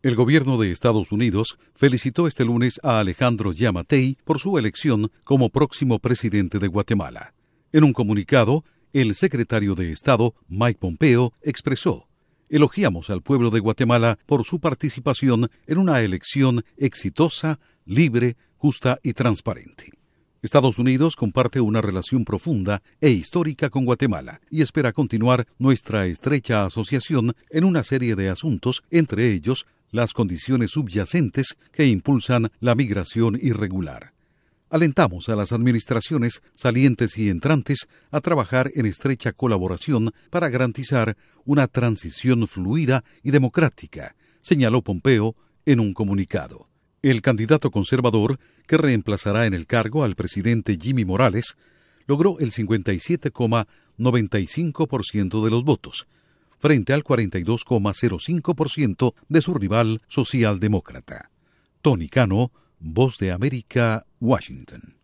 El gobierno de Estados Unidos felicitó este lunes a Alejandro Yamatei por su elección como próximo presidente de Guatemala. En un comunicado, el secretario de Estado, Mike Pompeo, expresó: «Elogiamos al pueblo de Guatemala por su participación en una elección exitosa, libre, justa y transparente». Estados Unidos comparte una relación profunda e histórica con Guatemala y espera continuar nuestra estrecha asociación en una serie de asuntos, entre ellos las condiciones subyacentes que impulsan la migración irregular. Alentamos a las administraciones salientes y entrantes a trabajar en estrecha colaboración para garantizar una transición fluida y democrática, señaló Pompeo en un comunicado. El candidato conservador, que reemplazará en el cargo al presidente Jimmy Morales, logró el 57,95% de los votos, frente al 42,05% de su rival socialdemócrata. Tony Cano, Voz de América, Washington.